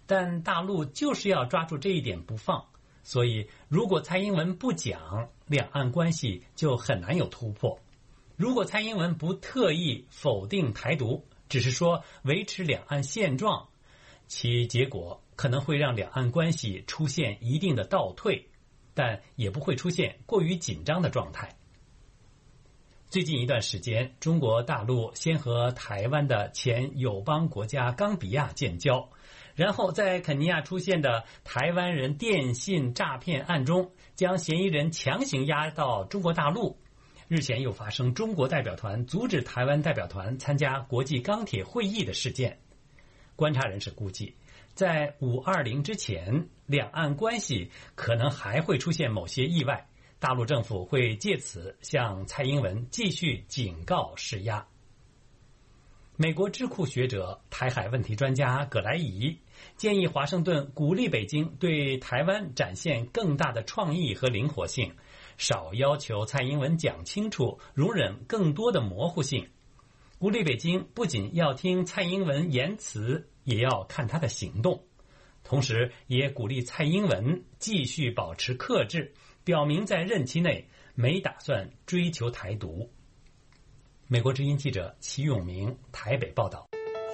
但大陆就是要抓住这一点不放，所以如果蔡英文不讲，两岸关系就很难有突破。如果蔡英文不特意否定台独，只是说维持两岸现状，其结果可能会让两岸关系出现一定的倒退，但也不会出现过于紧张的状态。最近一段时间，中国大陆先和台湾的前友邦国家冈比亚建交，然后在肯尼亚出现的台湾人电信诈骗案中，将嫌疑人强行押到中国大陆。日前又发生中国代表团阻止台湾代表团参加国际钢铁会议的事件。观察人士估计，在五二零之前，两岸关系可能还会出现某些意外，大陆政府会借此向蔡英文继续警告施压。美国智库学者、台海问题专家葛莱仪建议华盛顿鼓励北京对台湾展现更大的创意和灵活性，少要求蔡英文讲清楚，容忍更多的模糊性。鼓励北京不仅要听蔡英文言辞，也要看他的行动。同时也鼓励蔡英文继续保持克制，表明在任期内没打算追求台独。美国之音记者齐永明台北报道。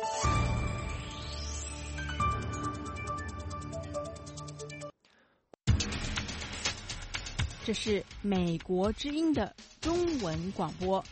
这是美国之音的中文广播。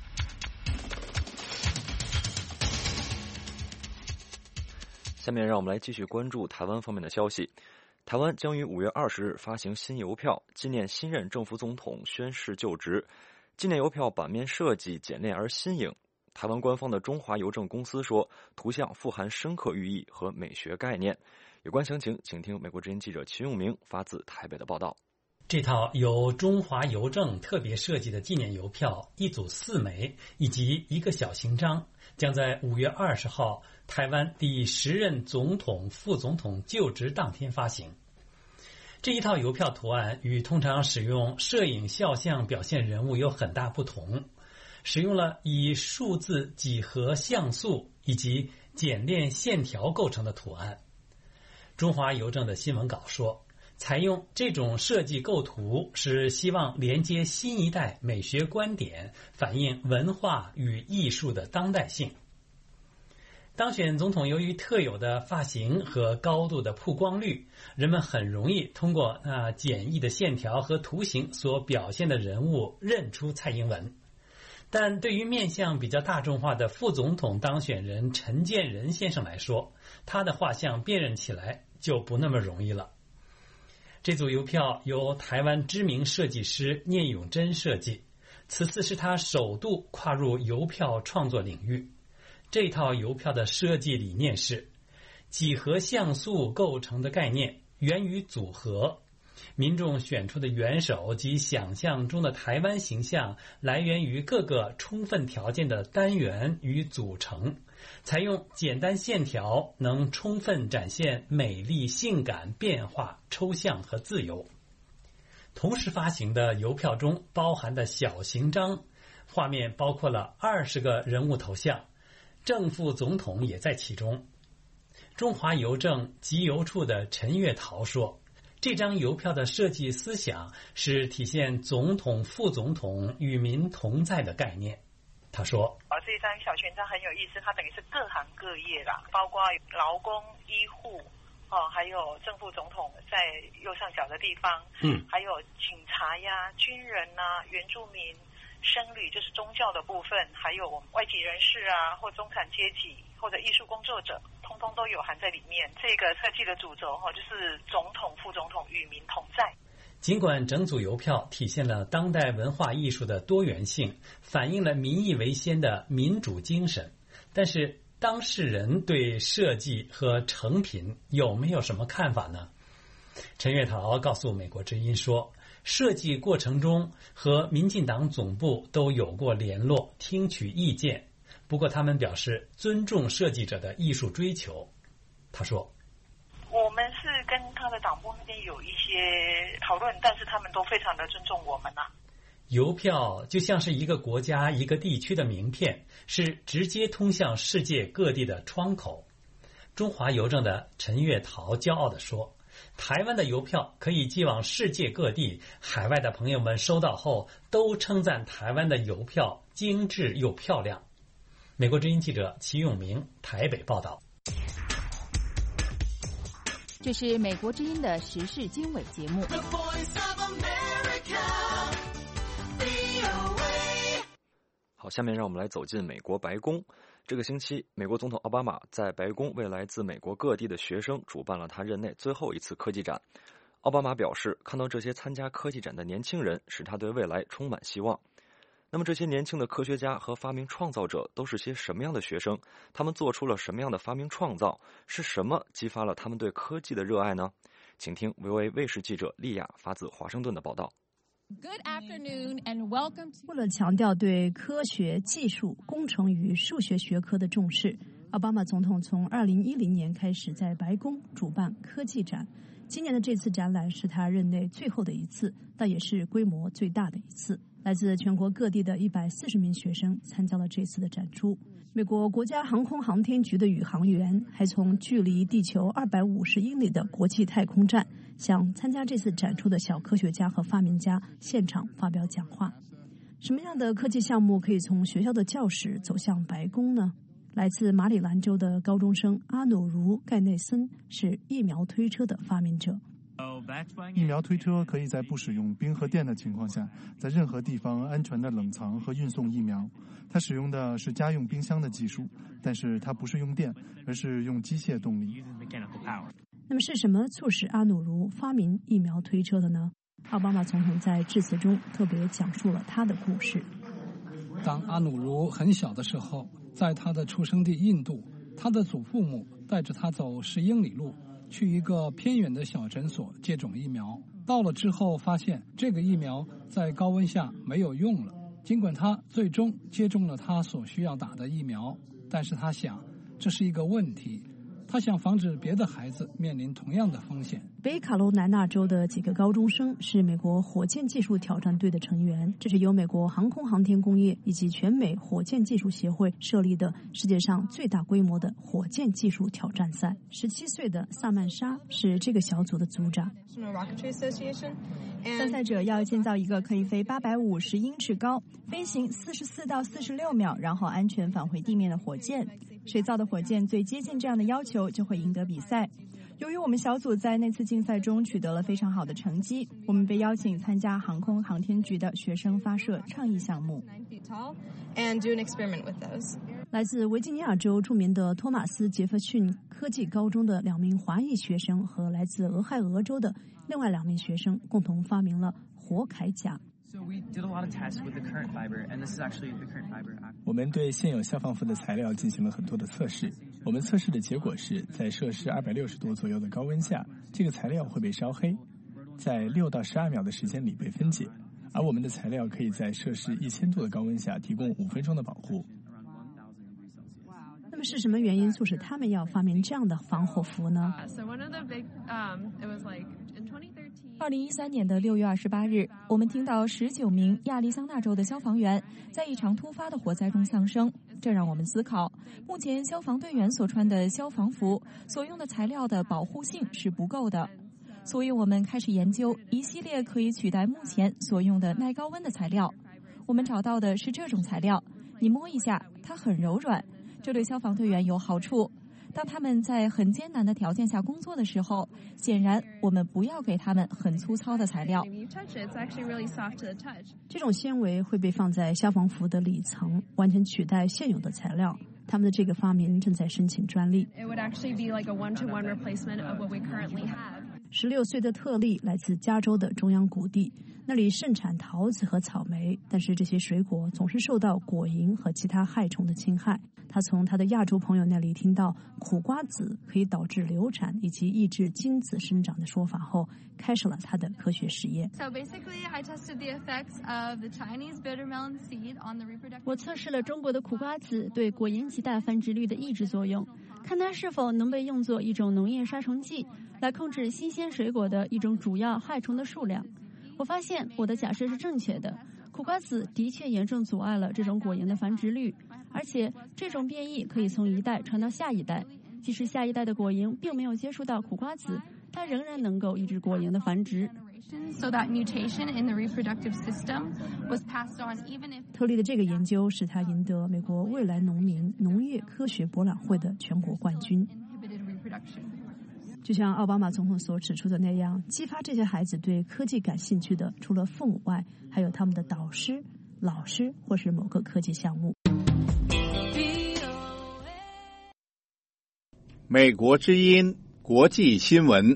下面让我们来继续关注台湾方面的消息。台湾将于五月二十日发行新邮票，纪念新任政府总统宣誓就职。纪念邮票版面设计简练而新颖。台湾官方的中华邮政公司说，图像富含深刻寓意和美学概念。有关详情，请听美国之音记者秦永明发自台北的报道。 这套由中华邮政特别设计的纪念邮票，一组四枚以及一个小型章，将在五月二十号台湾第十任总统、副总统就职当天发行。这一套邮票图案与通常使用摄影肖像表现人物有很大不同，使用了以数字几何像素以及简练线条构成的图案。中华邮政的新闻稿说，采用这种设计构图是希望连接新一代美学观点，反映文化与艺术的当代性。当选总统由于特有的发型和高度的曝光率，人们很容易通过那简易的线条和图形所表现的人物认出蔡英文。但对于面向比较大众化的副总统当选人陈建仁先生来说，他的画像辨认起来就不那么容易了。这组邮票由台湾知名设计师聂永贞设计，此次是他首度跨入邮票创作领域。这套邮票的设计理念是几何像素构成的概念源于组合，民众选出的元首及想象中的台湾形象来源于各个充分条件的单元与组成，采用简单线条，能充分展现美丽、性感、变化、抽象和自由。同时发行的邮票中包含的小型章，画面包括了二十个人物头像，正副总统也在其中。中华邮政集邮处的陈月桃说，这张邮票的设计思想是体现总统、副总统与民同在的概念。他说， 啊，这张小权章很有意思，它等于是各行各业啦，包括劳工、医护，哦，还有正副总统在右上角的地方，嗯，还有警察呀、军人呐、原住民、僧侣，就是宗教的部分，还有我们外籍人士啊，或中产阶级或者艺术工作者，通通都有含在里面。这个设计的主轴哈，就是总统、副总统与民同在。 尽管整组邮票体现了当代文化艺术的多元性，反映了民意为先的民主精神，但是当事人对设计和成品有没有什么看法呢？陈月桃告诉美国之音说，设计过程中和民进党总部都有过联络，听取意见，不过他们表示尊重设计者的艺术追求。他说， 我们是跟他的党部那边有一些讨论，但是他们都非常的尊重我们啊。 邮票就像是一个国家、一个地区的名片，是直接通向世界各地的窗口。 中华邮政的陈月桃骄傲地说，台湾的邮票可以寄往世界各地，海外的朋友们收到后都称赞台湾的邮票精致又漂亮。美国之音记者齐永明台北报道。 这是美国之音的时事经纬节目。 好，下面让我们来走进美国白宫。这个星期，美国总统奥巴马在白宫为来自美国各地的学生主办了他任内最后一次科技展。奥巴马表示，看到这些参加科技展的年轻人，使他对未来充满希望。那么这些年轻的科学家和发明创造者都是些什么样的学生？他们做出了什么样的发明创造？是什么激发了他们对科技的热爱呢？请听 V O A 卫视记者莉亚发自华盛顿的报道。 Good afternoon and welcome to... 为了强调对科学、技术、工程与数学学科的重视，奥巴马总统从二零一零年开始在白宫主办科技展。今年的这次展览是他任内最后的一次，但也是规模最大的一次。来自全国各地的一百四十名学生参加了这次的展出。美国国家航空航天局的宇航员还从距离地球二百五十英里的国际太空站向参加这次展出的小科学家和发明家现场发表讲话。什么样的科技项目可以从学校的教室走向白宫呢？来自马里兰州的高中生阿努如·盖内森是疫苗推车的发明者。 疫苗推车可以在不使用冰和电的情况下，在任何地方安全的冷藏和运送疫苗。它使用的是家用冰箱的技术，但是它不是用电，而是用机械动力。 那么是什么促使阿努如发明疫苗推车的呢？奥巴马总统在致辞中特别讲述了他的故事。 当阿努如很小的时候，在他的出生地印度，他的祖父母带着他走十英里路，去一个偏远的小诊所接种疫苗。到了之后发现这个疫苗在高温下没有用了，尽管他最终接种了他所需要打的疫苗，但是他想这是一个问题，他想防止别的孩子面临同样的风险。 北卡罗来纳州的几个高中生是美国火箭技术挑战队的成员，这是由美国航空航天工业以及全美火箭技术协会设立的世界上最大规模的火箭技术挑战赛。十七岁的萨曼莎是这个小组的组长。 参赛者要建造一个可以飞八百五十英尺高、飞行四十四到四十六秒，然后安全返回地面的火箭。谁造的火箭最接近这样的要求，就会赢得比赛。由于我们小组在那次竞赛中取得了非常好的成绩，我们被邀请参加航空航天局的学生发射倡议项目。 来自维吉尼亚州著名的托马斯·杰弗逊科技高中的两名华裔学生和来自俄亥俄州的另外两名学生共同发明了火铠甲。 我们对现有消防服的材料进行了很多的测试。我们测试的结果是在摄氏二百六十度左右的高温下，这个材料会被烧黑，在六到十二秒的时间里被分解，而我们的材料可以在摄氏一千度的高温下提供五分钟的保护。 那么是什么原因促使他们要发明这样的防火服呢？ 二零一三年的六月二十八日，我们听到十九名亚利桑那州的消防员在一场突发的火灾中丧生，这让我们思考，目前消防队员所穿的消防服所用的材料的保护性是不够的，所以我们开始研究一系列可以取代目前所用的耐高温的材料。我们找到的是这种材料，你摸一下，它很柔软，这对消防队员有好处。当他们在很艰难的条件下工作的时候，显然我们不要给他们很粗糙的材料。 这种纤维会被放在消防服的里层，完全取代现有的材料。他们的这个发明正在申请专利。十六岁的特利来自加州的中央谷地，那里盛产桃子和草莓，但是这些水果总是受到果蝇和其他害虫的侵害。他从他的亚洲朋友那里听到苦瓜籽可以导致流产以及抑制精子生长的说法后，开始了他的科学实验。 我测试了中国的苦瓜籽对果蝇极大繁殖率的抑制作用，看它是否能被用作一种农业杀虫剂，来控制新鲜水果的一种主要害虫的数量。我发现我的假设是正确的，苦瓜籽的确严重阻碍了这种果蝇的繁殖率，而且这种变异可以从一代传到下一代。 即使下一代的果蝇并没有接触到苦瓜籽，它仍然能够抑制果蝇的繁殖。 So that mutation in the reproductive system was passed on even if 特利的这个研究使他赢得美国未来农民农业科学博览会的全国冠军。就像奥巴马总统所指出的那样，激发这些孩子对科技感兴趣的，除了父母外，还有他们的导师、老师或是某个科技项目。 美国之音国际新闻。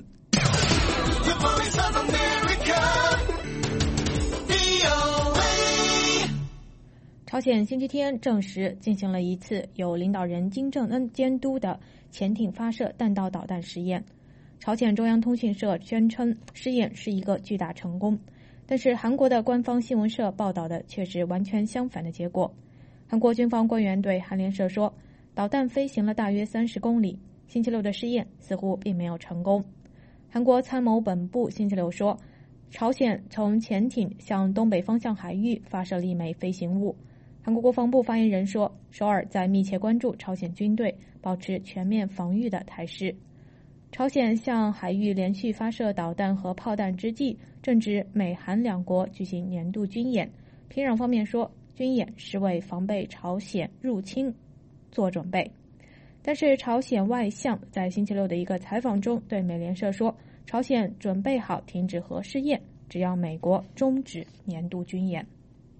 朝鲜星期天证实进行了一次由领导人金正恩监督的潜艇发射弹道导弹实验。朝鲜中央通讯社宣称试验是一个巨大成功，但是韩国的官方新闻社报道的却是完全相反的结果。韩国军方官员对韩联社说，导弹飞行了大约三十公里，星期六的试验似乎并没有成功。韩国参谋本部星期六说，朝鲜从潜艇向东北方向海域发射了一枚飞行物。韩国国防部发言人说，首尔在密切关注朝鲜军队保持全面防御的态势。朝鲜向海域连续发射导弹和炮弹之际，正值美韩两国举行年度军演。平壤方面说，军演是为防备朝鲜入侵做准备。但是朝鲜外相在星期六的一个采访中对美联社说，朝鲜准备好停止核试验，只要美国终止年度军演。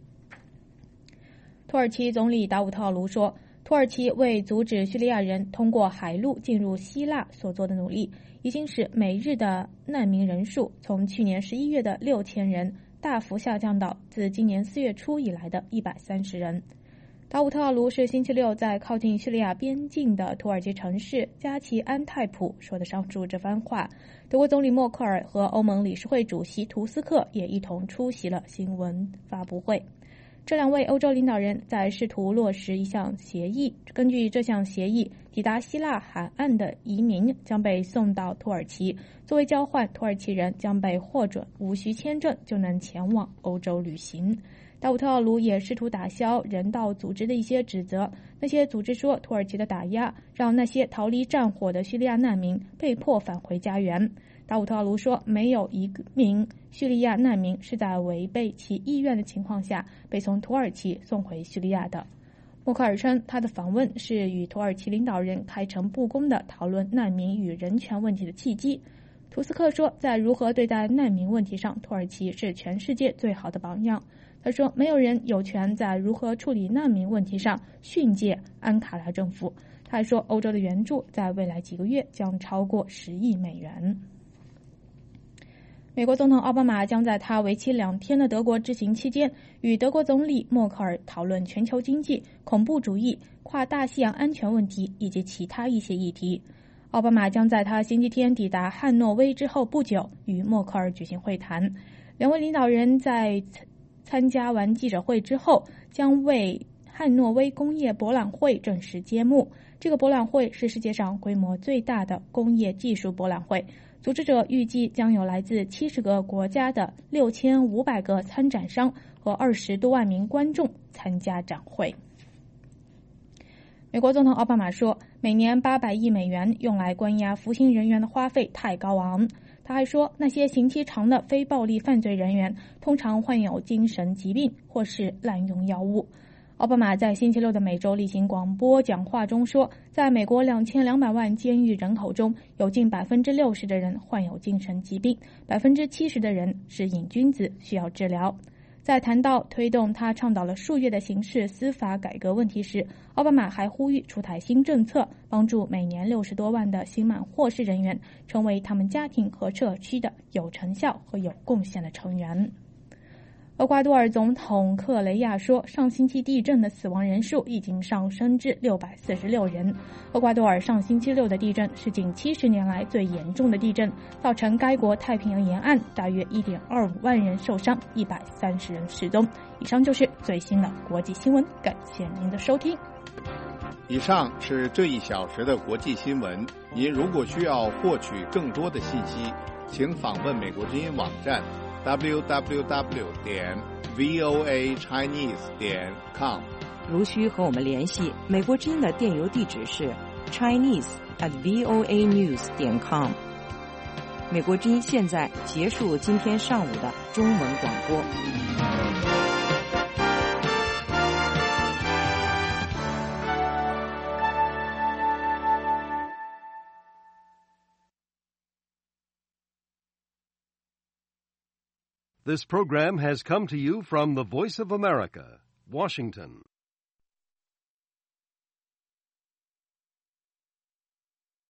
土耳其总理达武特奥卢说，土耳其为阻止叙利亚人通过海路进入希腊所做的努力，已经使每日的难民人数从去年十一月的六千人大幅下降到自今年四月初以来的一百三十人。达武特奥卢是星期六在靠近叙利亚边境的土耳其城市加齐安泰普说的上述这番话。德国总理默克尔和欧盟理事会主席图斯克也一同出席了新闻发布会。这两位欧洲领导人在试图落实一项协议，根据这项协议，抵达希腊海岸的移民将被送到土耳其，作为交换，土耳其人将被获准无需签证就能前往欧洲旅行。达武特奥卢也试图打消人道组织的一些指责，那些组织说土耳其的打压让那些逃离战火的叙利亚难民被迫返回家园。达武特奥卢说，没有一名叙利亚难民是在违背其意愿的情况下被从土耳其送回叙利亚的。默克尔称，他的访问是与土耳其领导人开诚布公地讨论难民与人权问题的契机。图斯克说，在如何对待难民问题上，土耳其是全世界最好的榜样。他说，没有人有权在如何处理难民问题上训诫安卡拉政府。他还说，欧洲的援助在未来几个月将超过十亿美元。美国总统奥巴马将在他为期两天的德国之行期间，与德国总理默克尔讨论全球经济、恐怖主义、跨大西洋安全问题以及其他一些议题。奥巴马将在他星期天抵达汉诺威之后不久与默克尔举行会谈。两位领导人在参加完记者会之后，将为汉诺威工业博览会正式揭幕。这个博览会是世界上规模最大的工业技术博览会，组织者预计将有来自七十个国家的六千五百个参展商和二十多万名观众参加展会。美国总统奥巴马说，每年八百亿美元用来关押服刑人员的花费太高昂。他还说，那些刑期长的非暴力犯罪人员通常患有精神疾病或是滥用药物。奥巴马在星期六的每周例行广播讲话中说，在美国两千两百万监狱人口中，有近百分之六十的人患有精神疾病，百分之七十的人是瘾君子，需要治疗。在谈到推动他倡导了数月的刑事司法改革问题时，奥巴马还呼吁出台新政策，帮助每年六十多万的刑满获释人员成为他们家庭和社区的有成效和有贡献的成员。厄瓜多尔总统克雷亚说，上星期地震的死亡人数已经上升至六百四十六人。厄瓜多尔上星期六的地震是近七十年来最严重的地震，造成该国太平洋沿岸大约 一点二五万人受伤，一百三十人失踪。以上就是最新的国际新闻，感谢您的收听。 以上是这一小时的国际新闻。您如果需要获取更多的信息，请访问美国之音网站 double-u double-u double-u 点 v o a chinese 点 com。 如需和我们联系，美国之音的电邮地址是 chinese at voa news 点 com。美国之音现在结束今天上午的中文广播。 This program has come to you from the Voice of America, Washington.